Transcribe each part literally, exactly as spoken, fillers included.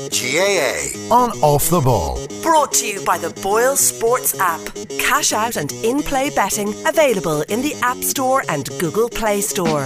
G A A on Off the Ball. Brought to you by the Boyle Sports app. Cash out and in-play betting available in the App Store and Google Play Store.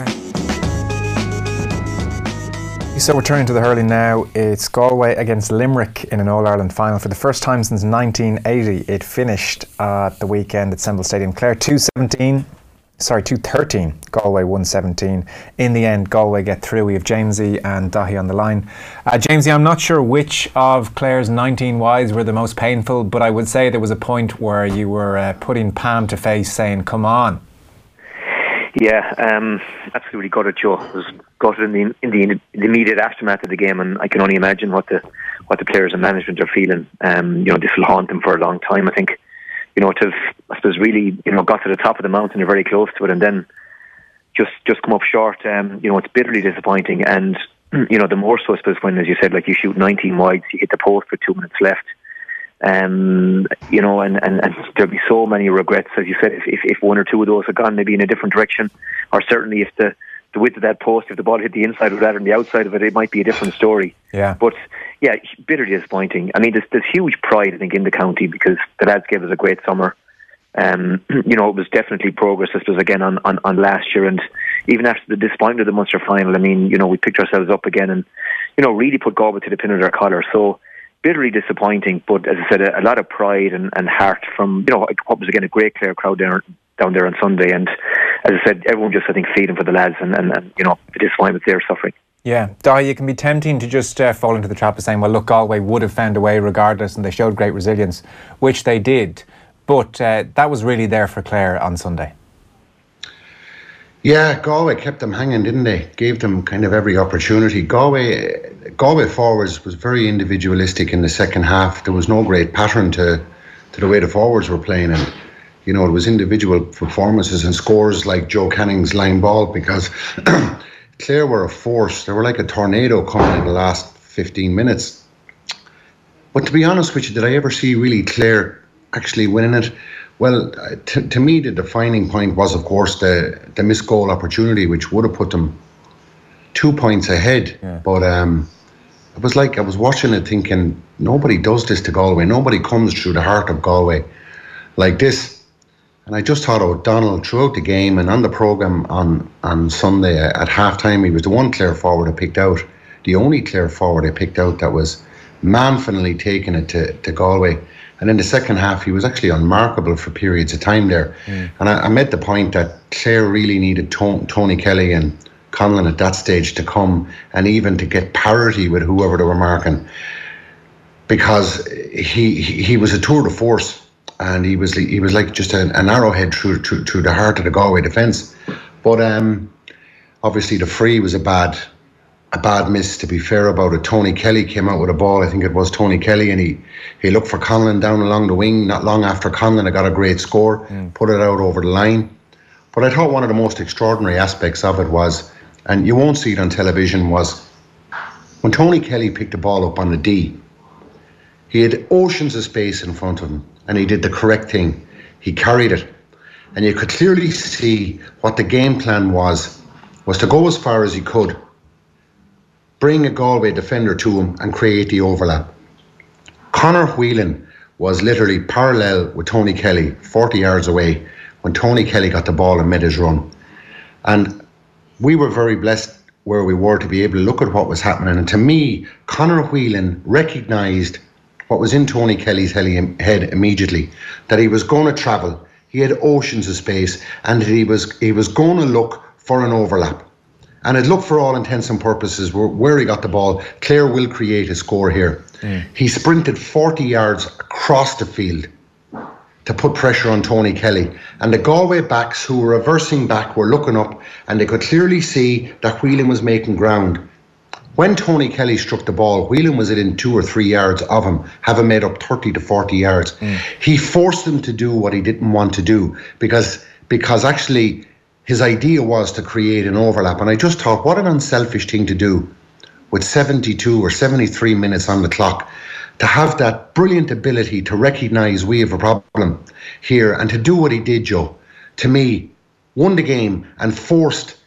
So we're turning to the hurling now. It's Galway against Limerick in an All-Ireland final. For the first time since nineteen eighty, it finished at the weekend at Semble Stadium. Clare two seventeen, sorry, two thirteen. Galway one seventeen. In the end, Galway get through. We have Jamesy and Dahi on the line. Uh, Jamesy, I'm not sure which of Clare's nineteen wides were the most painful, but I would say there was a point where you were uh, putting Pam to face, saying, "Come on." Yeah, um, absolutely gutted, Joe. I was gutted in the, in the in the immediate aftermath of the game, and I can only imagine what the what the players and management are feeling. Um, you know, this will haunt them for a long time. I think, you know, to have, I suppose, really, you know, got to the top of the mountain, you're very close to it, and then just just come up short. Um, you know, it's bitterly disappointing, and you know, the more so, I suppose, when, as you said, like you shoot nineteen wides, you hit the post with two minutes left. Um, you know, and, and, and there'll be so many regrets, as you said, if, if, if one or two of those had gone maybe in a different direction, or certainly if the, the width of that post, if the ball hit the inside rather than the outside of it, it might be a different story. Yeah. But yeah, bitterly disappointing. I mean, there's, there's huge pride, I think, in the county because the lads gave us a great summer. Um, you know, it was definitely progress, I suppose, again on, on, on last year, and even after the disappointment of the Munster final, I mean, you know, we picked ourselves up again and, you know, really put Galway to the pin of their collar. So bitterly disappointing, but as I said, a, a lot of pride and, and heart from, you know, what was again a great Clare crowd down, down there on Sunday, and as I said, everyone just, I think, feeling for the lads and, and, and you know, the disappointment they're suffering. Yeah, Dahi, it can be tempting to just uh, fall into the trap of saying, well, look, Galway would have found a way regardless, and they showed great resilience, which they did, but uh, that was really there for Clare on Sunday. Yeah, Galway kept them hanging, didn't they? Gave them kind of every opportunity. Galway Galway forwards was very individualistic in the second half. There was no great pattern to, to the way the forwards were playing, and you know, it was individual performances and scores like Joe Canning's line ball, because Clare were a force. They were like a tornado coming in the last fifteen minutes. But to be honest with you, did I ever see really Clare actually winning it? Well, to, to me, the defining point was, of course, the, the missed goal opportunity, which would have put them two points ahead. Yeah. But um, it was like I was watching it thinking, nobody does this to Galway. Nobody comes through the heart of Galway like this. And I just thought O'Donnell throughout the game and on the programme on, on Sunday at half-time, he was the one Clare forward I picked out, the only Clare forward I picked out that was manfully taking it to, to Galway. And in the second half, he was actually unmarkable for periods of time there. Mm. And I, I made the point that Clare really needed to- Tony Kelly and Conlon at that stage to come and even to get parity with whoever they were marking, because he he, he was a tour de force, and he was he was like just an, an arrowhead through, through through the heart of the Galway defence. But um, obviously the free was a bad. A bad miss, to be fair about it. Tony Kelly came out with a ball, I think it was Tony Kelly, and he, he looked for Conlon down along the wing. Not long after Conlon had got a great score, mm. put it out over the line. But I thought one of the most extraordinary aspects of it was, and you won't see it on television, was when Tony Kelly picked the ball up on the D, he had oceans of space in front of him, and he did the correct thing. He carried it, and you could clearly see what the game plan was, was to go as far as he could, bring a Galway defender to him and create the overlap. Conor Whelan was literally parallel with Tony Kelly, forty yards away, when Tony Kelly got the ball and made his run. And we were very blessed where we were to be able to look at what was happening. And to me, Conor Whelan recognised what was in Tony Kelly's head immediately, that he was going to travel. He had oceans of space, and he was he was going to look for an overlap. And it looked, for all intents and purposes, where, where he got the ball, Clare will create a score here. Mm. He sprinted forty yards across the field to put pressure on Tony Kelly. And the Galway backs who were reversing back were looking up, and they could clearly see that Whelan was making ground. When Tony Kelly struck the ball, Whelan was within two or three yards of him, having made up thirty to forty yards. Mm. He forced him to do what he didn't want to do, because because actually his idea was to create an overlap. And I just thought, what an unselfish thing to do with seventy-two or seventy-three minutes on the clock, to have that brilliant ability to recognise we have a problem here and to do what he did, Joe. To me, won the game and forced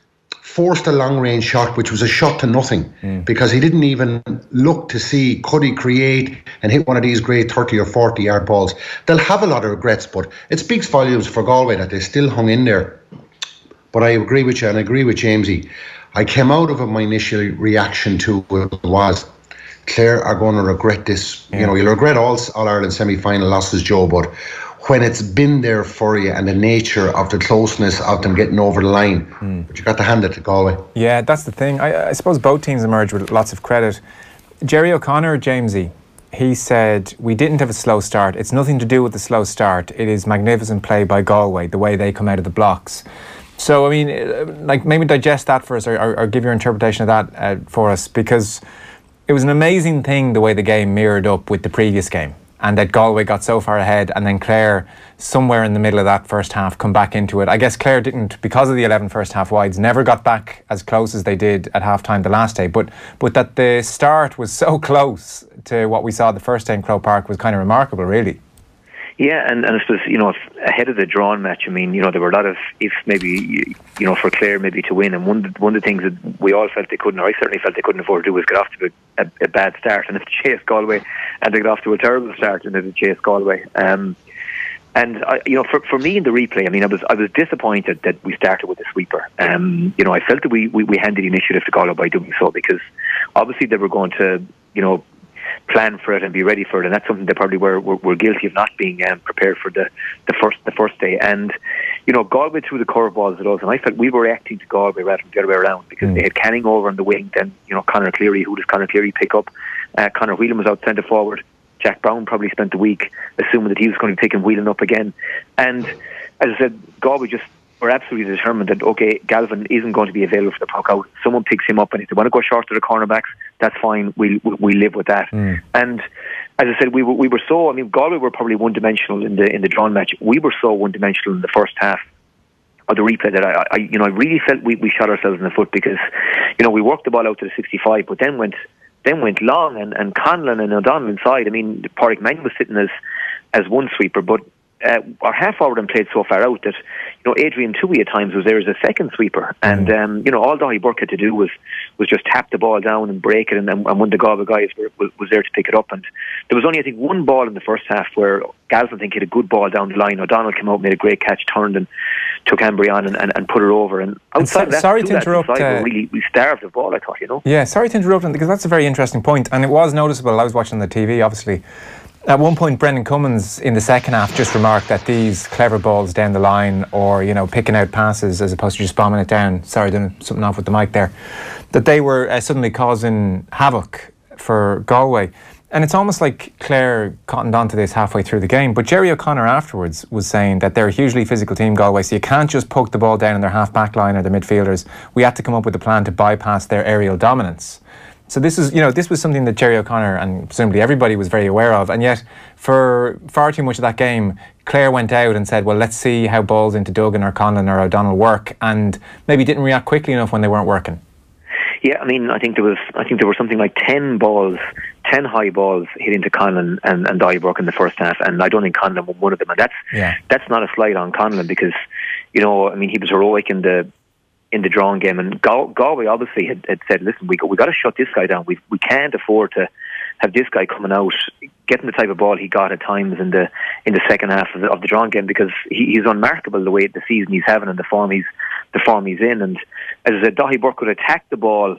forced a long-range shot, which was a shot to nothing, mm. because he didn't even look to see could he create and hit one of these great thirty or forty yard balls. They'll have a lot of regrets, but it speaks volumes for Galway that they still hung in there. But I agree with you, and I agree with Jamesy. I came out of it, my initial reaction to it was, Clare are going to regret this. Yeah. You know, you'll regret all All-Ireland semi-final losses, Joe, but when it's been there for you and the nature of the closeness of them getting over the line, mm. but you got to hand it to Galway. Yeah, that's the thing. I, I suppose both teams emerged with lots of credit. Jerry O'Connor, Jamesy, he said, we didn't have a slow start. It's nothing to do with the slow start. It is magnificent play by Galway, the way they come out of the blocks. So, I mean, like, maybe digest that for us, or, or, or give your interpretation of that uh, for us, because it was an amazing thing the way the game mirrored up with the previous game, and that Galway got so far ahead, and then Clare, somewhere in the middle of that first half, come back into it. I guess Clare didn't, because of the eleven first half wides, never got back as close as they did at half-time the last day, but but that the start was so close to what we saw the first day in Croke Park was kind of remarkable, really. Yeah, and, and I suppose, you know, ahead of the drawn match, I mean, you know, there were a lot of ifs maybe, you know, for Clare maybe to win. And one of the, one of the things that we all felt they couldn't, or I certainly felt they couldn't afford to do, was get off to a, a, a bad start and to chase Galway, and they got off to a terrible start and to chase Galway. Um, and, I, you know, for, for me in the replay, I mean, I was I was disappointed that we started with a sweeper. Um, you know, I felt that we, we, we handed the initiative to Galway by doing so, because obviously they were going to, you know, plan for it and be ready for it, and that's something they probably were were, were guilty of not being um, prepared for the, the first the first day. And you know, Galway threw the curveballs at us, and I felt we were reacting to Galway rather than the other way around, because mm. they had Canning over on the wing. Then you know, Conor Cleary, who does Conor Cleary pick up? Uh, Conor Whelan was out centre forward. Jack Brown probably spent the week assuming that he was going to be picking Whelan up again. And as I said, Galway just were absolutely determined that, okay, Galvin isn't going to be available for the puck out. Someone picks him up, and if they want to go short to the cornerbacks, that's fine. We'll, we'll live with that. Mm. And as I said, we were, we were so, I mean, Galway were probably one-dimensional in the in the drawn match. We were so one-dimensional in the first half of the replay that I, I you know, I really felt we, we shot ourselves in the foot, because, you know, we worked the ball out to the sixty-five, but then went then went long, and, and Conlon and O'Donnell inside. I mean, Pádraig Mann was sitting as as one sweeper, but Uh, our half forward and played so far out that, you know, Adrian Toohey at times was there as a second sweeper, and mm. um, you know, all Daithí Burke had to do was was just tap the ball down and break it, and, and one of the Galway guys were, was, was there to pick it up. And there was only, I think, one ball in the first half where Galvin, I think, hit a good ball down the line. O'Donnell came out, made a great catch, turned and took Ambry on and, and, and put it over. And outside and so, that, sorry to interrupt, that inside, uh, we really we starved of ball, I thought, you know. Yeah, sorry to interrupt, because that's a very interesting point, and it was noticeable. I was watching the T V, obviously. At one point, Brendan Cummins in the second half just remarked that these clever balls down the line, or, you know, picking out passes as opposed to just bombing it down, sorry, doing something off with the mic there, that they were uh, suddenly causing havoc for Galway. And it's almost like Clare cottoned onto this halfway through the game. But Jerry O'Connor afterwards was saying that they're a hugely physical team, Galway, so you can't just poke the ball down in their half-back line or the midfielders. We had to come up with a plan to bypass their aerial dominance. So this is, you know, this was something that Jerry O'Connor and presumably everybody was very aware of, and yet for far too much of that game, Clare went out and said, well, let's see how balls into Duggan or Conlon or O'Donnell work, and maybe didn't react quickly enough when they weren't working. Yeah, I mean, I think there was, I think there were something like ten balls, ten high balls hit into Conlon and, and Daithí Burke in the first half, and I don't think Conlon was one of them, and that's yeah. that's not a slight on Conlon, because, you know, I mean, he was heroic in the in the drawing game, and Gal- Galway obviously had, had said, listen, we got, we got to shut this guy down. We we can't afford to have this guy coming out, getting the type of ball he got at times in the in the second half of the, of the drawing game, because he, he's unmarkable the way the season he's having and the form he's the form he's in. And as I said, Daithí Burke could attack the ball,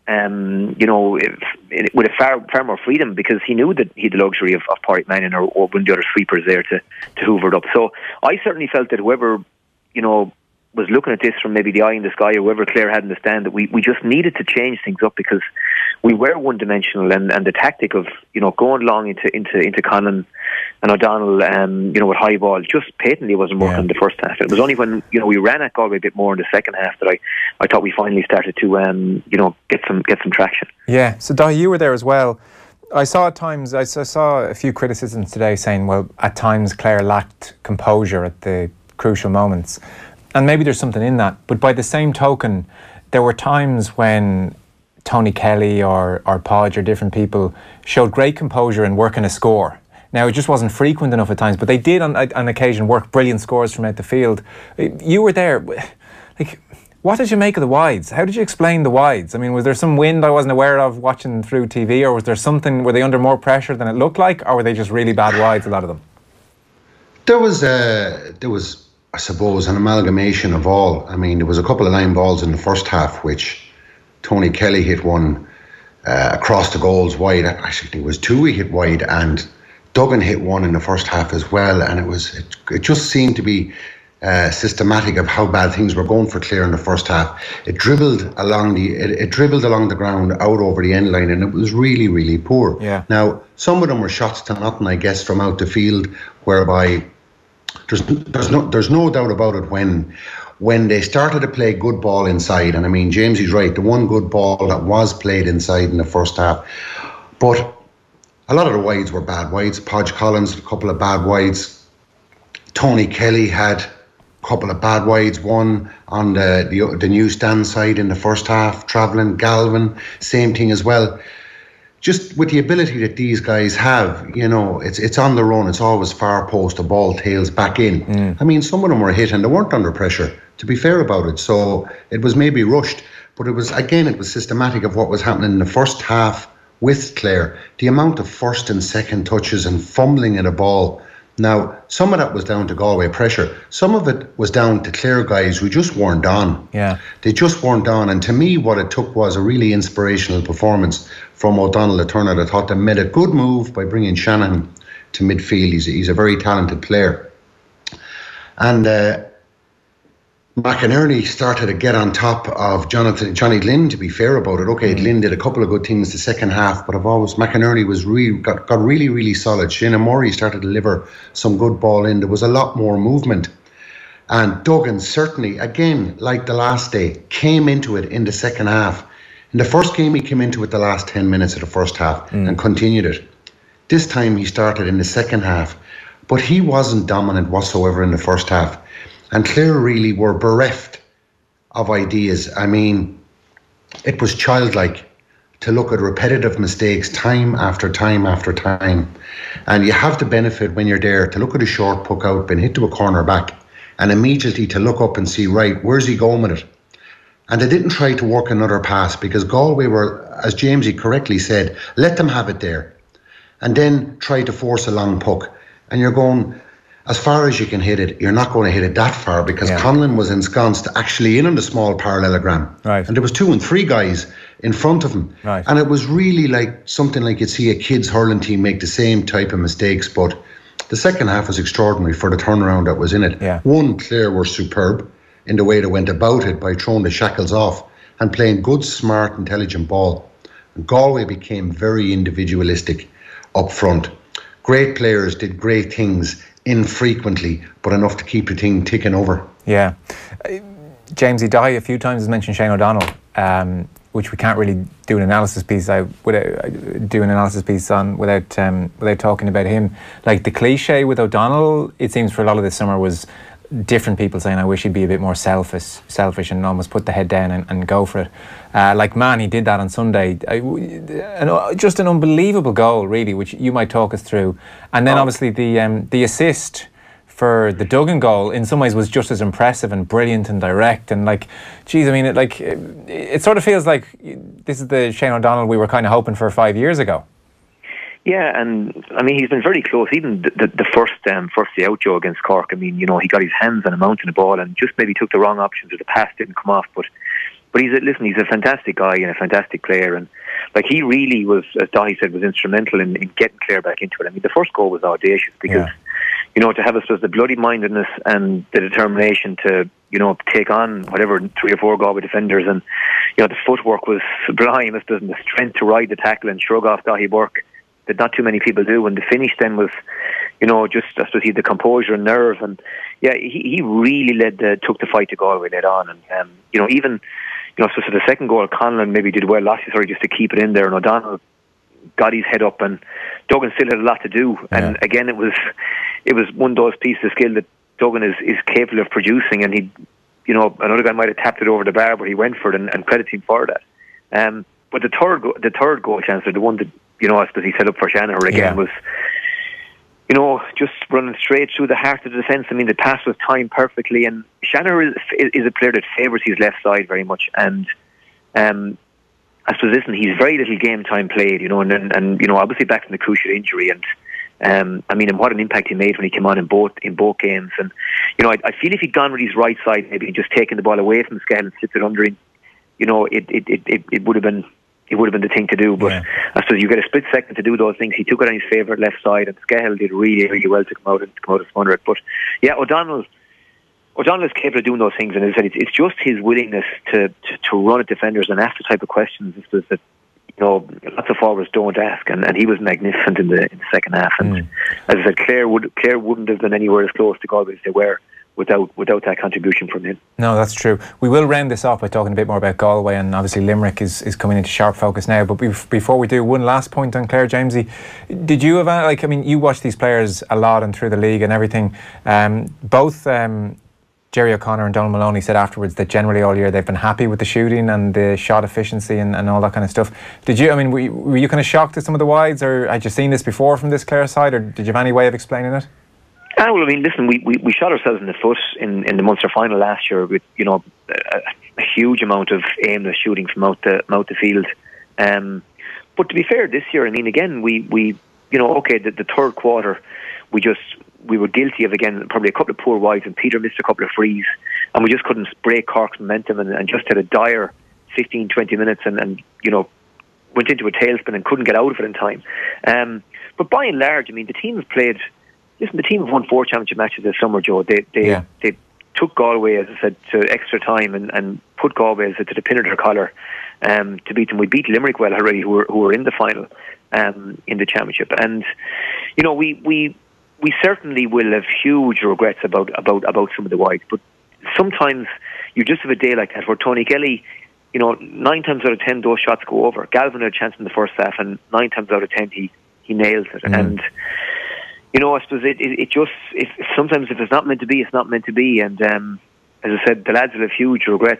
um, you know, if, if, with a far far more freedom, because he knew that he had the luxury of, of Pádraig Mann or, or one of the other sweepers there to to hoover it up. So I certainly felt that whoever, you know, was looking at this from maybe the eye in the sky, or whoever Clare had in the stand, that we, we just needed to change things up, because we were one-dimensional, and, and the tactic of, you know, going long into into into Conlon and O'Donnell, um, you know, with high ball, just patently wasn't working yeah. in the first half. It was only when, you know, we ran at Galway a bit more in the second half that I, I thought we finally started to, um, you know, get some get some traction. Yeah, so Daithí, you were there as well. I saw at times, I saw a few criticisms today saying, well, at times Clare lacked composure at the crucial moments. And maybe there's something in that. But by the same token, there were times when Tony Kelly or, or Podge or different people showed great composure in working a score. Now, it just wasn't frequent enough at times, but they did on, on occasion work brilliant scores from out the field. You were there. Like, What did you make of the wides? How did you explain the wides? I mean, was there some wind I wasn't aware of watching through T V, or was there something, were they under more pressure than it looked like, or were they just really bad wides, a lot of them? There was, uh, there was, I suppose, an amalgamation of all. I mean, there was a couple of line balls in the first half, which Tony Kelly hit one uh, across the goals wide. Actually, I think it was two he hit wide, and Duggan hit one in the first half as well. And it was, it, it just seemed to be Uh, systematic of how bad things were going for Clare in the first half. It dribbled along the it, it dribbled along the ground out over the end line, and it was really, really poor. Yeah. Now, some of them were shots to nothing, I guess, from out the field, whereby there's there's no there's no doubt about it when when they started to play good ball inside. And I mean, Jamesy's right, the one good ball that was played inside in the first half, but a lot of the wides were bad wides. Podge Collins, a couple of bad wides. Tony Kelly had couple of bad wides, one on the, the the new stand side in the first half, travelling. Galvin, same thing as well. Just with the ability that these guys have, you know, it's it's on their own. It's always far post, the ball tails back in. Mm. I mean, some of them were hit and they weren't under pressure, to be fair about it. So it was maybe rushed, but it was, again, it was systematic of what was happening in the first half with Clare. The amount of first and second touches and fumbling at a ball. Now, some of that was down to Galway pressure. Some of it was down to Clare guys who just weren't on. Yeah. They just weren't on. And to me, what it took was a really inspirational performance from O'Donnell the Turner. I thought they made a good move by bringing Shannon to midfield. He's, he's a very talented player. And uh, McInerney started to get on top of Jonathan, Johnny Glynn, to be fair about it. Okay, mm. Glynn did a couple of good things the second half, but I've always, McInerney was really, got, got really, really solid. Shane Murray started to deliver some good ball in. There was a lot more movement. And Duggan certainly, again, like the last day, came into it in the second half. In the first game, he came into it the last ten minutes of the first half mm. and continued it. This time he started in the second half, but he wasn't dominant whatsoever in the first half. And Clare really were bereft of ideas. I mean, it was childlike to look at repetitive mistakes time after time after time. And you have the benefit when you're there to look at a short puck out, been hit to a corner back, and immediately to look up and see, right, where's he going with it? And they didn't try to work another pass because Galway were, as Jamesy correctly said, let them have it there. And then try to force a long puck. And you're going, as far as you can hit it, you're not going to hit it that far because yeah. Conlon was ensconced actually in on the small parallelogram. Right. And there was two and three guys in front of him. Right. And it was really like something like you'd see a kids hurling team make the same type of mistakes. But the second half was extraordinary for the turnaround that was in it. Yeah. One, Clare were superb in the way they went about it by throwing the shackles off and playing good, smart, intelligent ball. And Galway became very individualistic up front. Great players did great things infrequently, but enough to keep the thing ticking over. Yeah. Uh, Jamesy Dahi a few times has mentioned Shane O'Donnell, um, which we can't really do an analysis piece out without uh, do an analysis piece on without um, without talking about him. Like the cliche with O'Donnell, it seems for a lot of this summer was different people saying, I wish he'd be a bit more selfish, selfish and almost put the head down and, and go for it. Uh, like, man, he did that on Sunday. I, an, just an unbelievable goal, really, which you might talk us through. And then, oh. obviously, the um, the assist for the Duggan goal in some ways was just as impressive and brilliant and direct. And, like, geez, I mean, it, like, it, it sort of feels like this is the Shane O'Donnell we were kind of hoping for five years ago. Yeah, and I mean, he's been very close. Even the, the, the first um, first day out, Joe, against Cork, I mean, you know, he got his hands on a mountain of ball and just maybe took the wrong options or the pass didn't come off. But but he's a, listen, he's a fantastic guy and a fantastic player. And like, he really was, as Dahi said, was instrumental in, in getting Clare back into it. I mean, the first goal was audacious because, yeah. you know, to have us was the bloody mindedness and the determination to, you know, take on whatever three or four Galway defenders. And, you know, the footwork was sublime. It doesn't the strength to ride the tackle and shrug off Dahi Burke that not too many people do. And the finish then was, you know, just, I suppose he had the composure and nerve. And yeah, he, he really led the, took the fight to Galway led on. And, um, you know, even, you know, so, so the second goal, Conlon maybe did well last year, sorry, just to keep it in there. And O'Donnell got his head up and Duggan still had a lot to do. Yeah. And again, it was, it was one of those pieces of skill that Duggan is, is capable of producing. And he, you know, another guy might have tapped it over the bar, but he went for it and, and credit him for that. Um, but the third, go- the third goal, Chancellor, the one that, you know, I suppose he set up for Shanahan again, yeah. was you know, just running straight through the heart of the defence. I mean, the pass was timed perfectly, and Shanahan is, is a player that favours his left side very much. And um, I suppose, listen, he's very little game time played, you know, and and, and you know, obviously back from the cruciate injury, and um, I mean, and what an impact he made when he came on in both in both games. And you know, I, I feel if he'd gone with his right side, maybe just taken the ball away from Skehill and slipped it under him, you know, it it it it, it would have been. It would have been the thing to do, but yeah. I suppose you get a split second to do those things. He took it on his favourite left side, and Skehill did really, really well to come out and to come out and smother it. But yeah, O'Donnell, O'Donnell is capable of doing those things, and as I said, it's, it's just his willingness to, to, to run at defenders and ask the type of questions that, that you know lots of forwards don't ask, and, and he was magnificent in the in the second half. And mm. as I said, Clare would Clare wouldn't have been anywhere as close to Galway as they were without without that contribution from him. No, that's true. We will round this off by talking a bit more about Galway, and obviously Limerick is, is coming into sharp focus now. But bef- before we do, one last point on Clare, Jamesy. Did you have, like, I mean, you watch these players a lot and through the league and everything. Um, both um, Jerry O'Connor and Donald Maloney said afterwards that generally all year they've been happy with the shooting and the shot efficiency and, and all that kind of stuff. Did you, I mean, were you, were you kind of shocked at some of the wides, or had you seen this before from this Clare side, or did you have any way of explaining it? Ah, well, I mean, listen, we, we, we shot ourselves in the foot in, in the Munster final last year with, you know, a, a huge amount of aimless shooting from out the, out the field. Um, but to be fair, this year, I mean, again, we, we you know, okay, the, the third quarter, we just, we were guilty of, again, probably a couple of poor wides, and Peter missed a couple of frees, and we just couldn't break Cork's momentum, and, and just had a dire fifteen, twenty minutes and, and, you know, went into a tailspin and couldn't get out of it in time. Um, but by and large, I mean, the team has played... Listen, the team have won four championship matches this summer, Joe. They they, yeah. they took Galway, as I said, to extra time and, and put Galway as to the pin of their collar um, to beat them. We beat Limerick well already, who were who were in the final um, in the championship. And you know, we, we we certainly will have huge regrets about about about some of the wides. But sometimes you just have a day like that where Tony Kelly, you know, nine times out of ten those shots go over. Galvin had a chance in the first half, and nine times out of ten he he nails it. Mm. And you know, I suppose it, it, it just, if, sometimes if it's not meant to be, it's not meant to be. And um, as I said, the lads will have huge regrets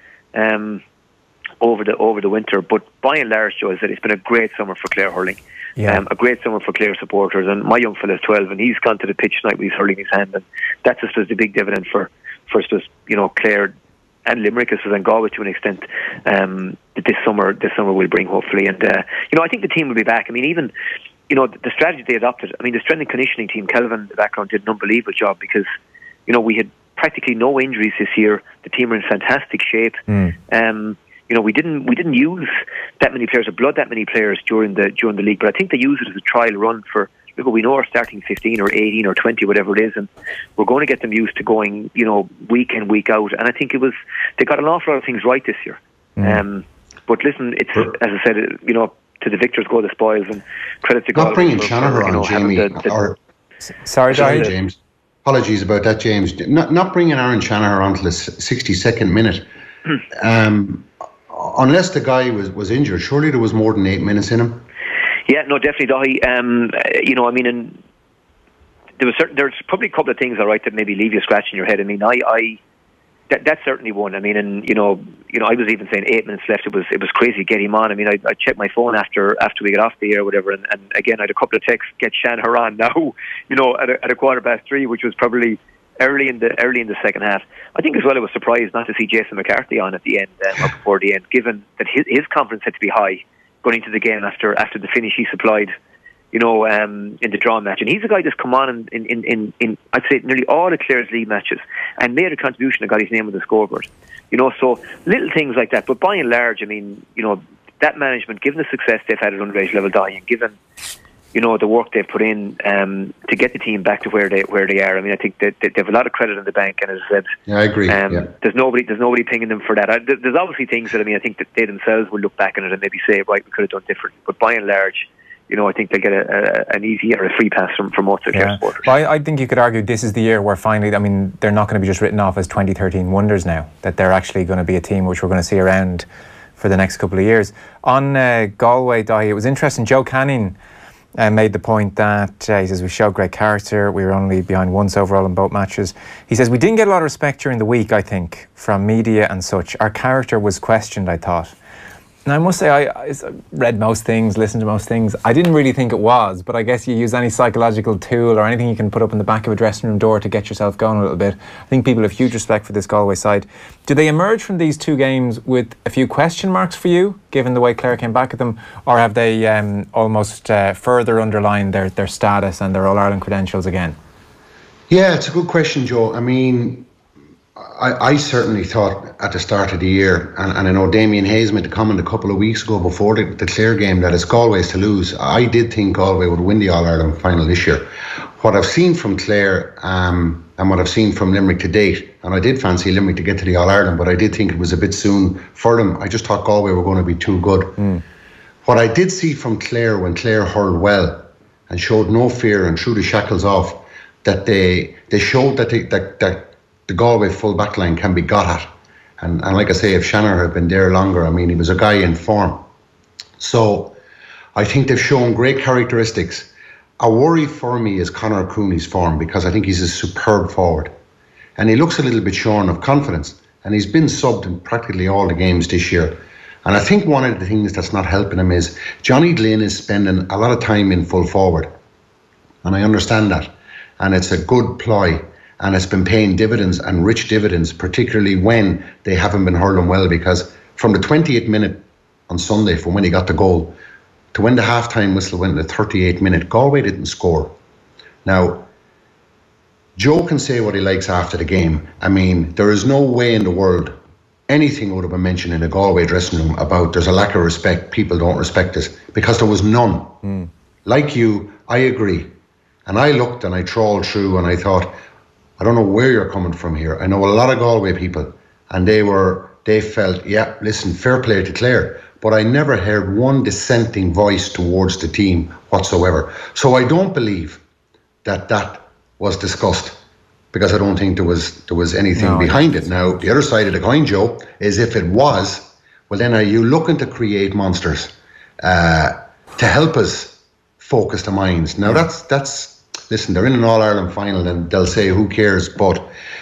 um, over the over the winter. But by and large, Joe, I said it's been a great summer for Clare hurling. Yeah. Um, a great summer for Clare supporters. And my young fella's twelve, and he's gone to the pitch tonight with his hurling in his hand. And that's, I suppose, the big dividend for, for I suppose, you know, Clare and Limerick, I suppose, and Galway to an extent, um, that this summer, this summer will bring, hopefully. And, uh, you know, I think the team will be back. I mean, even... You know, the strategy they adopted, I mean, the strength and conditioning team, Kelvin in the background, did an unbelievable job because, you know, we had practically no injuries this year. The team were in fantastic shape. Mm. Um, you know, we didn't we didn't use that many players or blood that many players during the during the league, but I think they used it as a trial run for, look, we know our starting fifteen or eighteen or twenty, whatever it is, and we're going to get them used to going, you know, week in, week out. And I think it was, they got an awful lot of things right this year. Mm. Um, but listen, it's, as I said, you know, to the victors go the spoils, and credit to God. Not bringing Shanahan on, you know, Jamie, the, the, or sorry, sorry, James. Apologies about that, James. Not not bringing Aaron Shanahan on to the sixty-second minute, um, unless the guy was, was injured. Surely there was more than eight minutes in him. Yeah, no, definitely, Dahi. Um, you know, I mean, and there was certain, there's probably a couple of things, all right, that maybe leave you scratching your head. I mean, I. I That, that's certainly one. I mean, and you know, you know, I was even saying eight minutes left. It was, it was crazy to get him on. I mean, I, I checked my phone after after we got off the air or whatever, and, and again, I had a couple of texts. Get Shanahan on now, you know, at a, at a quarter past three, which was probably early in the early in the second half. I think as well, I was surprised not to see Jason McCarthy on at the end, um, or before the end, given that his his confidence had to be high going into the game after after the finish he supplied, you know, um, in the draw match. And he's a guy that's come on in, in, in, in I'd say, nearly all the Clare's League matches and made a contribution and got his name on the scoreboard. You know, so little things like that. But by and large, I mean, you know, that management, given the success they've had at underage level, dying, given, you know, the work they've put in um, to get the team back to where they where they are. I mean, I think that they, they have a lot of credit in the bank, and as I said, yeah, I agree. Um, yeah. There's nobody, there's nobody pinging them for that. I, there's obviously things that I mean, I think that they themselves will look back on it and maybe say, right, we could have done differently. But by and large, you know, I think they'll get a, a, an easy or a free pass from, from most of the Clare supporters. Well, I, I think you could argue this is the year where finally, I mean, they're not going to be just written off as twenty thirteen wonders now, that they're actually going to be a team which we're going to see around for the next couple of years. On uh, Galway, Dahi, it was interesting. Joe Canning uh, made the point that, uh, he says, we showed great character. We were only behind once overall in both matches. He says, we didn't get a lot of respect during the week, I think, from media and such. Our character was questioned, I thought. Now, I must say, I, I read most things, listened to most things. I didn't really think it was, but I guess you use any psychological tool or anything you can put up in the back of a dressing room door to get yourself going a little bit. I think people have huge respect for this Galway side. Do they emerge from these two games with a few question marks for you, given the way Clare came back at them, or have they um, almost uh, further underlined their, their status and their All-Ireland credentials again? Yeah, it's a good question, Joe. I mean, I, I certainly thought at the start of the year, and, and I know Damien Hayes made the comment a couple of weeks ago before the, the Clare game that it's Galway's to lose. I did think Galway would win the All-Ireland final this year. What I've seen from Clare um, and what I've seen from Limerick to date, and I did fancy Limerick to get to the All-Ireland, but I did think it was a bit soon for them. I just thought Galway were going to be too good. Mm. What I did see from Clare when Clare hurled well and showed no fear and threw the shackles off, that they they showed that they, that, that the Galway full back line can be got at. And, and like I say, if Shannon had been there longer, I mean, he was a guy in form. So I think they've shown great characteristics. A worry for me is Conor Cooney's form, because I think he's a superb forward. And he looks a little bit shorn of confidence. And he's been subbed in practically all the games this year. And I think one of the things that's not helping him is Johnny Glynn is spending a lot of time in full forward. And I understand that. And it's a good ploy. And it's been paying dividends and rich dividends, particularly when they haven't been hurling well, because from the twenty-eighth minute on Sunday, from when he got the goal, to when the half-time whistle went in the thirty-eighth minute, Galway didn't score. Now, Joe can say what he likes after the game. I mean, there is no way in the world anything would have been mentioned in a Galway dressing room about there's a lack of respect, people don't respect us, because there was none. Mm. Like you, I agree. And I looked and I trawled through and I thought, I don't know where you're coming from here. I know a lot of Galway people, and they were they felt, yeah, listen, fair play to Clare. But I never heard one dissenting voice towards the team whatsoever. So I don't believe that that was discussed, because I don't think there was there was anything no, behind it. Now, the other side of the coin, Joe, is if it was, well, then are you looking to create monsters uh, to help us focus the minds? Now, that's that's. Listen, they're in an All-Ireland final and they'll say, who cares? But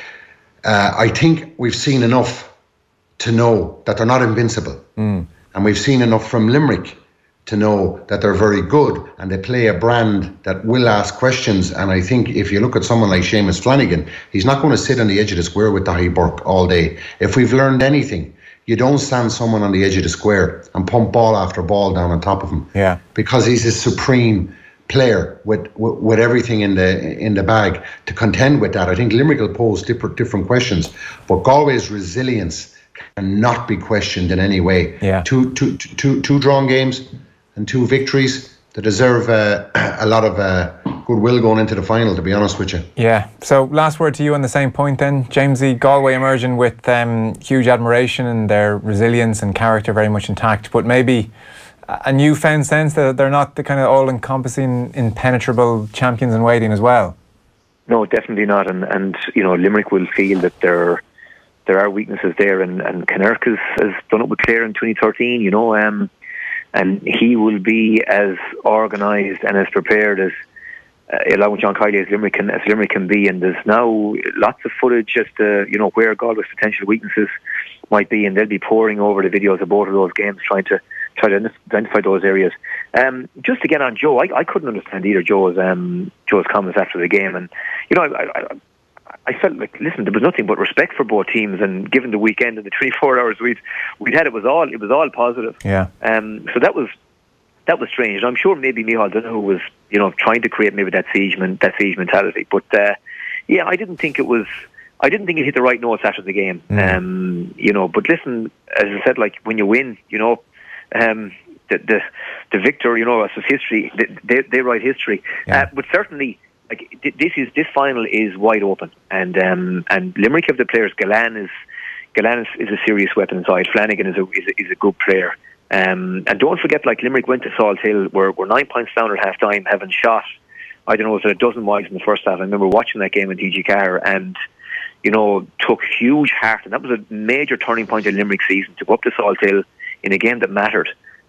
uh, I think we've seen enough to know that they're not invincible. Mm. And we've seen enough from Limerick to know that they're very good and they play a brand that will ask questions. And I think if you look at someone like Seamus Flanagan, he's not going to sit on the edge of the square with Dahi Burke all day. If we've learned anything, you don't stand someone on the edge of the square and pump ball after ball down on top of him. Yeah. Because he's a supreme player with, with with everything in the in the bag to contend with that. I think Limerick will pose different different questions, but Galway's resilience cannot be questioned in any way. Yeah. Two two two two drawn games and two victories. They deserve uh, a lot of uh, goodwill going into the final, to be honest with you. Yeah. So last word to you on the same point then, Jamesy. Galway emerging with um, huge admiration and their resilience and character very much intact, but maybe a newfound sense that they're not the kind of all-encompassing, impenetrable champions in waiting as well. No, definitely not. And, and you know, Limerick will feel that there, there are weaknesses there. And, and Connacht has, has done it with Clare in twenty thirteen, you know, um, and he will be as organised and as prepared as, uh, along with John Kiley, as Limerick, can, as Limerick can be. And there's now lots of footage as to, you know, where Galway's potential weaknesses might be, and they'll be pouring over the videos of both of those games, trying to try to identify those areas. Um, just to get on Joe, I, I couldn't understand either Joe's um, Joe's comments after the game, and you know, I, I, I felt like, listen, there was nothing but respect for both teams, and given the weekend and the twenty-four hours we'd we'd had, it was all it was all positive. Yeah. Um. So that was that was strange. And I'm sure maybe Micheál Donoghue was, you know, trying to create maybe that siege that siege mentality, but uh, yeah, I didn't think it was. I didn't think it hit the right notes after the game. Mm. Um. You know, but listen, as I said, like when you win, you know. Um, the, the the victor, you know, as history, they they write history. Yeah. Uh, but certainly, like this is this final is wide open, and um, and Limerick have the players. Galan is Galan is, is a serious weapon inside. Flanagan is a is a, is a good player. Um, and don't forget, like Limerick went to Salt Hill, were were nine points down at half time, having shot, I don't know, was it a dozen wides in the first half. I remember watching that game in T G Carr, and you know, took huge heart, and that was a major turning point in Limerick's season, to go up to Salt Hill in a game that mattered,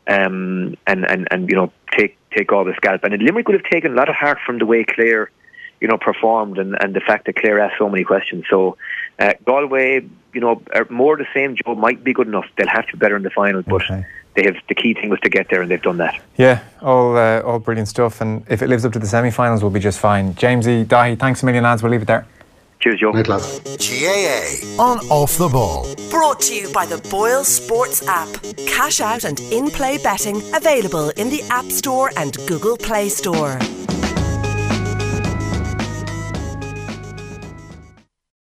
um, and, and, and you know, take take all the scalp. And Limerick would have taken a lot of heart from the way Clare, you know, performed, and, and the fact that Clare asked so many questions. So Uh, Galway, you know, are more the same. Joe might be good enough. They'll have to be better in the final, but Okay. they have the key thing was to get there, and they've done that. Yeah, all uh, all brilliant stuff. And if it lives up to the semi-finals, we'll be just fine. Jamesy, Dahi, thanks a million, lads. We'll leave it there. Cheers, Joe. Right, lads. G A A on Off the Ball. Brought to you by the Boyle Sports app. Cash out and in-play betting available in the App Store and Google Play Store.